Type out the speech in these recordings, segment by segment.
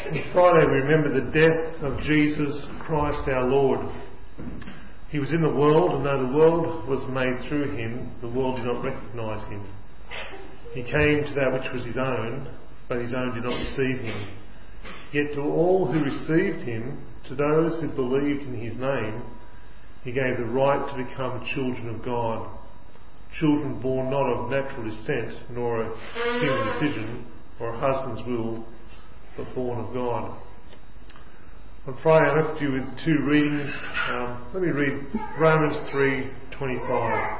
On Friday we remember the death of Jesus Christ our Lord. He was in the world, and though the world was made through him, the world did not recognise him. He came to that which was his own, but his own did not receive him. Yet to all who received him, to those who believed in his name, he gave the right to become children of God. Children born not of natural descent, nor a human decision, or a husband's will, but born of God. On Friday I left you with two readings. Let me read Romans 3:25.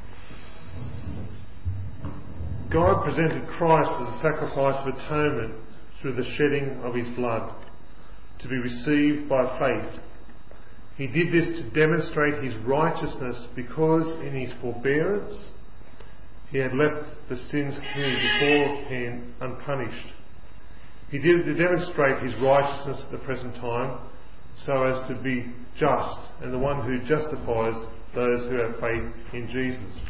God presented Christ as a sacrifice of atonement through the shedding of his blood, to be received by faith. He did this to demonstrate his righteousness, because in his forbearance he had left the sins committed beforehand unpunished. He did it to demonstrate his righteousness at the present time, so as to be just and the one who justifies those who have faith in Jesus.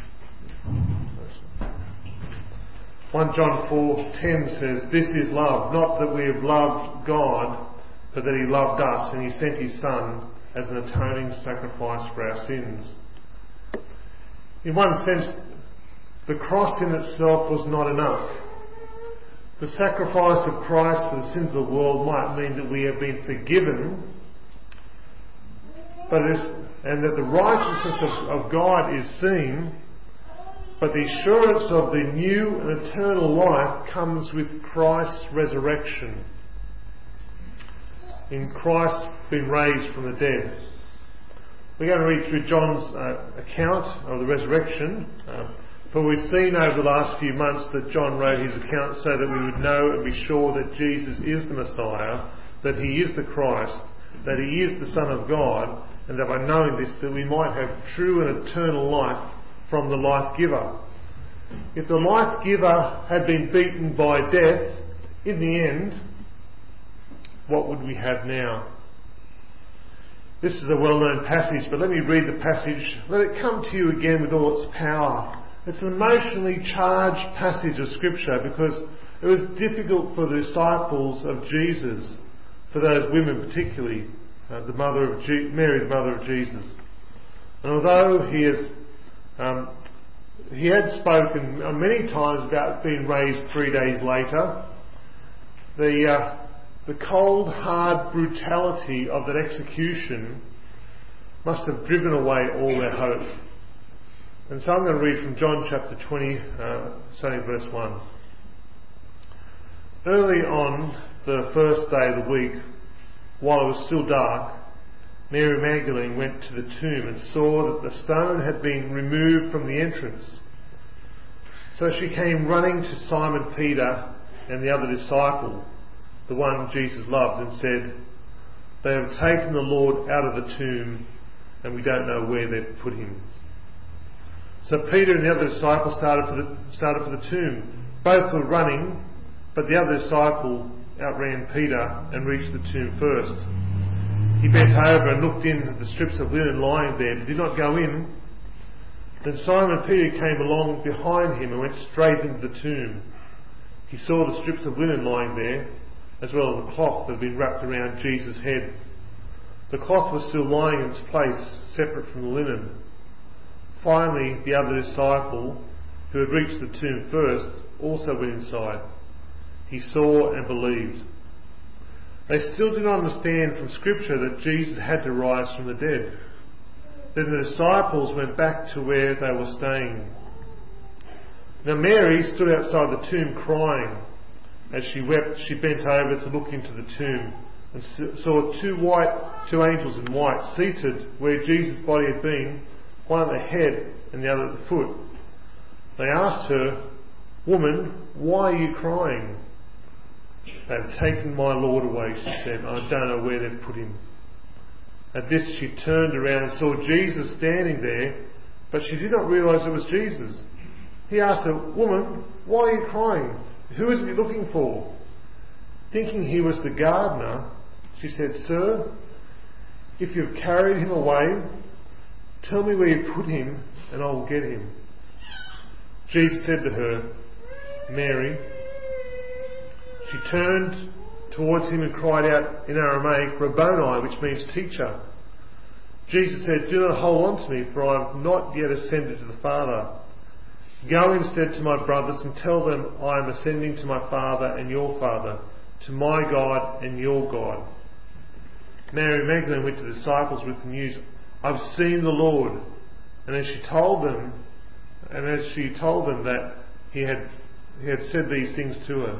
1 John 4:10 says, "This is love, not that we have loved God, but that he loved us, and he sent his Son as an atoning sacrifice for our sins." In one sense, the cross in itself was not enough. The sacrifice of Christ for the sins of the world might mean that we have been forgiven, and that the righteousness of God is seen, but the assurance of the new and eternal life comes with Christ's resurrection, in Christ being raised from the dead. We're going to read through John's account of the resurrection. For we've seen over the last few months that John wrote his account so that we would know and be sure that Jesus is the Messiah, that he is the Christ, that he is the Son of God, and that by knowing this that we might have true and eternal life from the life giver. If the life giver had been beaten by death, in the end, what would we have now? This is a well-known passage, but let me read the passage. Let it come to you again with all its power. It's an emotionally charged passage of Scripture, because it was difficult for the disciples of Jesus, for those women particularly, Mary, the mother of Jesus. And although he had spoken many times about being raised 3 days later, the cold, hard brutality of that execution must have driven away all their hope. And so I'm going to read from John chapter 20, starting verse 1. Early on the first day of the week, while it was still dark, Mary Magdalene went to the tomb and saw that the stone had been removed from the entrance. So she came running to Simon Peter and the other disciple, the one Jesus loved, and said, "They have taken the Lord out of the tomb, and we don't know where they've put him." So Peter and the other disciple started for the tomb. Both were running, but the other disciple outran Peter and reached the tomb first. He bent over and looked in at the strips of linen lying there, but did not go in. Then Simon Peter came along behind him and went straight into the tomb. He saw the strips of linen lying there, as well as the cloth that had been wrapped around Jesus' head. The cloth was still lying in its place, separate from the linen. Finally, the other disciple, who had reached the tomb first, also went inside. He saw and believed. They still did not understand from Scripture that Jesus had to rise from the dead. Then the disciples went back to where they were staying. Now Mary stood outside the tomb crying. As she wept, she bent over to look into the tomb and saw two angels in white seated where Jesus' body had been, one at the head and the other at the foot. They asked her, "Woman, why are you crying?" "They have taken my Lord away," she said, "and I don't know where they've put him." At this she turned around and saw Jesus standing there, but she did not realise it was Jesus. He asked her, "Woman, why are you crying? Who is it you're looking for?" Thinking he was the gardener, she said, "Sir, if you've carried him away, tell me where you put him and I will get him." Jesus said to her, "Mary." She turned towards him and cried out in Aramaic, Rabboni, which means teacher. Jesus said, do not hold on to me, for I have not yet ascended to the Father. Go instead to my brothers and tell them I am ascending to my Father and your Father, to my God and your God. Mary Magdalene went to the disciples with the news, I've seen the Lord. And as she told them that he had said these things to her.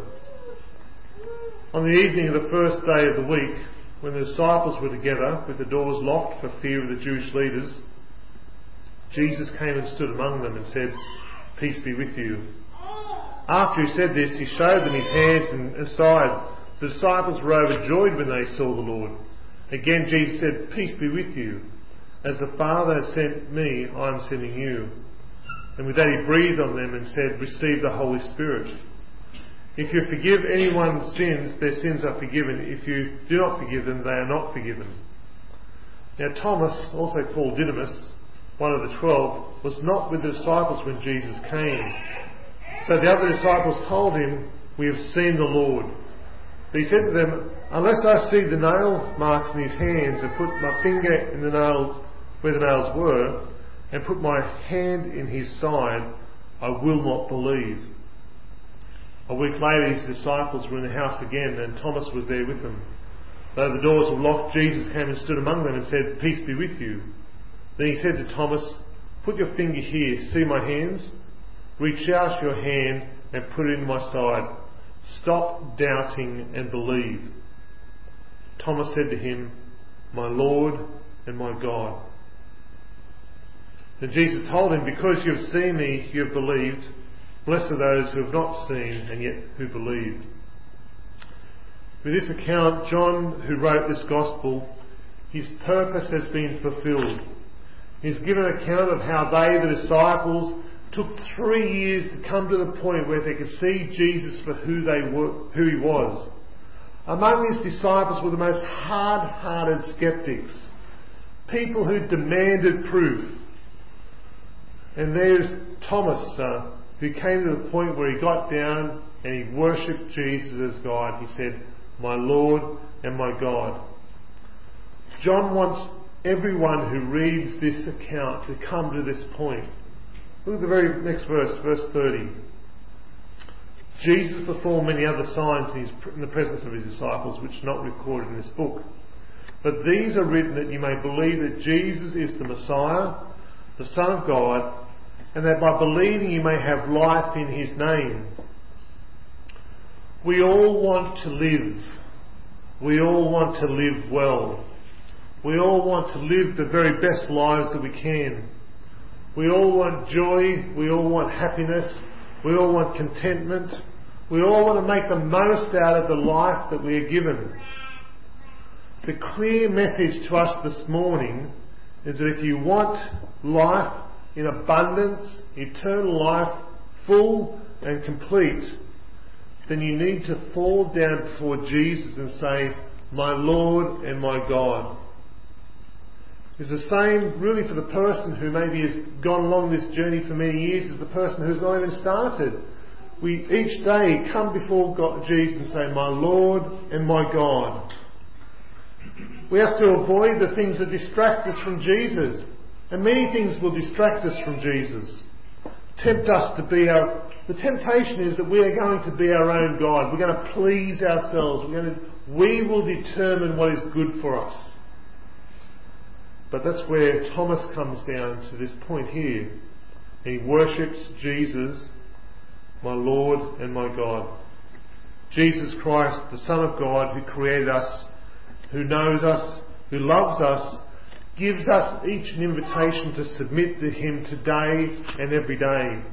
On the evening of the first day of the week, when the disciples were together with the doors locked for fear of the Jewish leaders, Jesus came and stood among them and said, Peace be with you. After he said this, he showed them his hands and side. The disciples were overjoyed when they saw the Lord. Again Jesus said, Peace be with you. As the Father has sent me, I am sending you. And with that he breathed on them and said, Receive the Holy Spirit. If you forgive anyone's sins, their sins are forgiven. If you do not forgive them, they are not forgiven. Now Thomas, also called Didymus, one of the 12, was not with the disciples when Jesus came. So the other disciples told him, We have seen the Lord. But he said to them, Unless I see the nail marks in his hands and put my finger in the nail where the nails were, and put my hand in his side, I will not believe. A week later his disciples were in the house again, and Thomas was there with them. Though the doors were locked, Jesus came and stood among them and said, Peace be with you. Then he said to Thomas, Put your finger here, see my hands? Reach out your hand and put it in my side. Stop doubting and believe. Thomas said to him, My Lord and my God. Then Jesus told him, Because you have seen me, you have believed. Blessed are those who have not seen and yet who believe. With this account, John, who wrote this Gospel, his purpose has been fulfilled. He's given an account of how they, the disciples, took 3 years to come to the point where they could see Jesus for who he was. Among his disciples were the most hard-hearted skeptics, people who demanded proof. And there's Thomas, who came to the point where he got down and he worshipped Jesus as God. He said, My Lord and my God. John wants everyone who reads this account to come to this point. Look at the very next verse, verse 30. Jesus performed many other signs in the presence of his disciples, which are not recorded in this book. But these are written that you may believe that Jesus is the Messiah, the Son of God, and that by believing you may have life in his name. We all want to live. We all want to live well. We all want to live the very best lives that we can. We all want joy. We all want happiness. We all want contentment. We all want to make the most out of the life that we are given. The clear message to us this morning is that if you want life in abundance, eternal life, full and complete, then you need to fall down before Jesus and say, My Lord and my God. It's the same really for the person who maybe has gone along this journey for many years as the person who's not even started. We each day come before God, Jesus, and say, My Lord and my God. We have to avoid the things that distract us from Jesus. And many things will distract us from Jesus. Tempt us to be the temptation is that we are going to be our own God. We're going to please ourselves. We will determine what is good for us. But that's where Thomas comes down to this point here. He worships Jesus, my Lord and my God. Jesus Christ, the Son of God, who created us, who knows us, who loves us, gives us each an invitation to submit to him today and every day.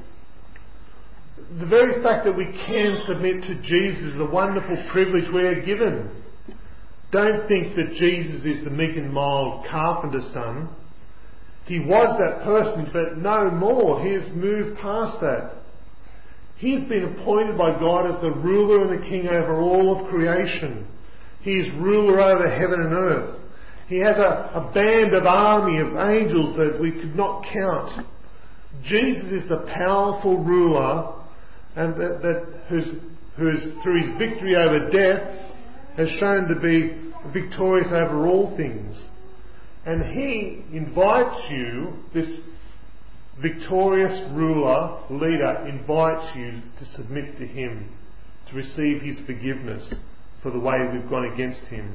The very fact that we can submit to Jesus is a wonderful privilege we are given. Don't think that Jesus is the meek and mild carpenter's son. He was that person, but no more. He has moved past that. He has been appointed by God as the ruler and the king over all of creation. He is ruler over heaven and earth. He has a band of army of angels that we could not count. Jesus is the powerful ruler and who's through his victory over death has shown to be victorious over all things. And He invites you, this victorious ruler, leader, invites you to submit to Him, to receive His forgiveness for the way we've gone against Him.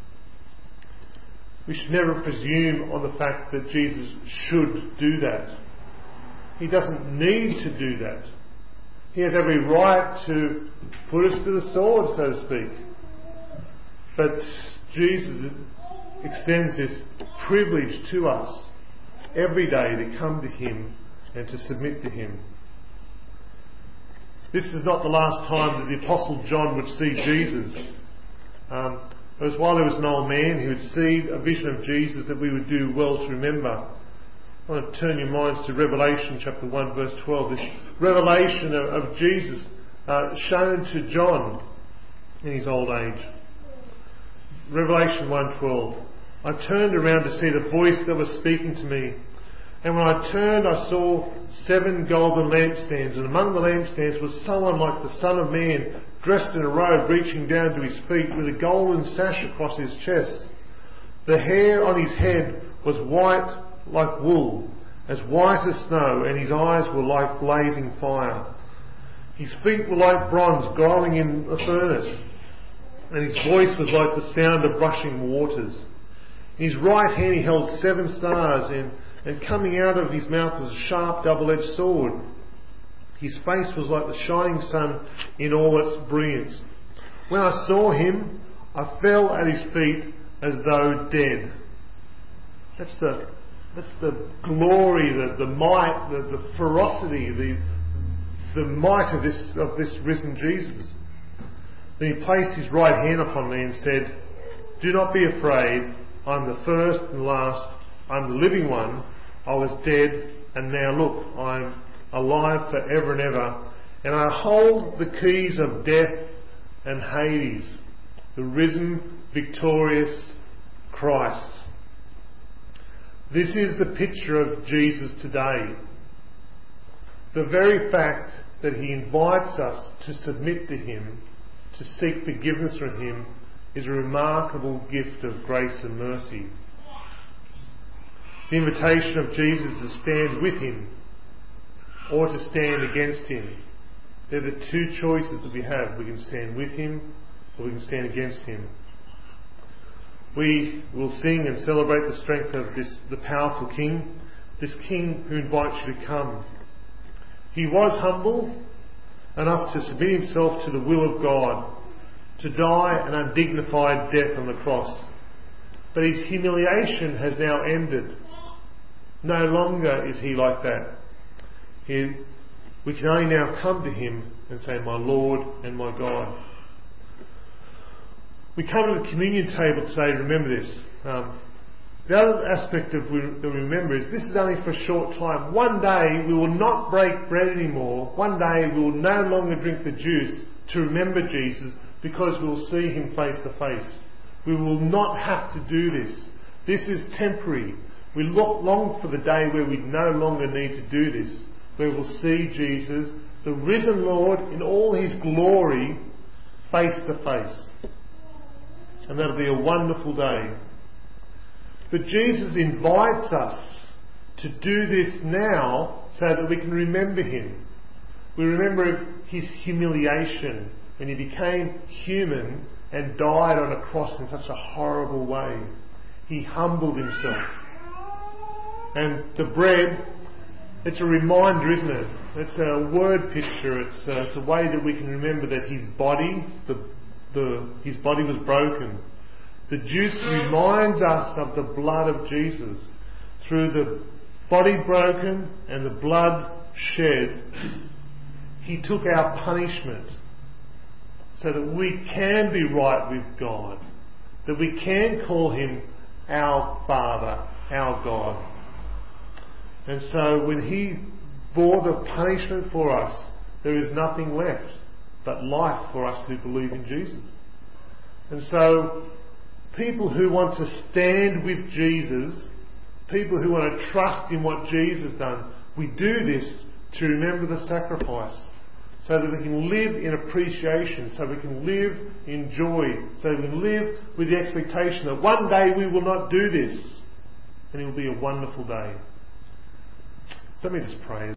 We should never presume on the fact that Jesus should do that. He doesn't need to do that. He has every right to put us to the sword, so to speak. But Jesus extends this privilege to us every day to come to Him and to submit to Him. This is not the last time that the Apostle John would see Jesus. It was while he was an old man, he would see a vision of Jesus that we would do well to remember. I want to turn your minds to Revelation chapter 1 verse 12. This revelation of Jesus shown to John in his old age. Revelation 1:12. I turned around to see the voice that was speaking to me. And when I turned, I saw 7 golden lampstands. And among the lampstands was someone like the Son of Man, dressed in a robe reaching down to his feet, with a golden sash across his chest. The hair on his head was white like wool, as white as snow, and his eyes were like blazing fire. His feet were like bronze glowing in a furnace, and his voice was like the sound of rushing waters. In his right hand he held 7 stars, and coming out of his mouth was a sharp double-edged sword. His face was like the shining sun in all its brilliance. When I saw him, I fell at his feet as though dead. That's the glory, the might, the ferocity, the might of this risen Jesus. Then he placed his right hand upon me and said, "Do not be afraid. I'm the first and last. I'm the living one. I was dead, and now look, I'm alive forever and ever. And I hold the keys of death and Hades," the risen, victorious Christ. This is the picture of Jesus today. The very fact that He invites us to submit to Him, to seek forgiveness from Him, is a remarkable gift of grace and mercy. The invitation of Jesus is to stand with Him or to stand against Him. They're the 2 choices that we have. We can stand with Him or we can stand against Him. We will sing and celebrate the strength of the powerful King, this King who invites you to come. He was humble enough to submit Himself to the will of God, to die an undignified death on the cross. But His humiliation has now ended. No longer is He like that. We can only now come to Him and say, "My Lord and my God." We come to the communion table today to remember this. The other aspect that we remember is this is only for a short time. One day we will not break bread anymore. One day we will no longer drink the juice to remember Jesus, because we will see Him face to face. We will not have to do this. This is temporary. We long for the day where we no longer need to do this, where we'll see Jesus, the risen Lord, in all His glory, face to face. And that'll be a wonderful day. But Jesus invites us to do this now so that we can remember Him. We remember His humiliation when He became human and died on a cross in such a horrible way. He humbled Himself. And the bread, it's a reminder, isn't it? It's a word picture. It's a way that we can remember that His body, His body was broken. The juice reminds us of the blood of Jesus. Through the body broken and the blood shed, He took our punishment so that we can be right with God, that we can call Him our Father, our God. And so when He bore the punishment for us, there is nothing left but life for us who believe in Jesus. And so people who want to stand with Jesus, people who want to trust in what Jesus has done, we do this to remember the sacrifice, so that we can live in appreciation, so we can live in joy, so we can live with the expectation that one day we will not do this, and it will be a wonderful day. So let me just pray.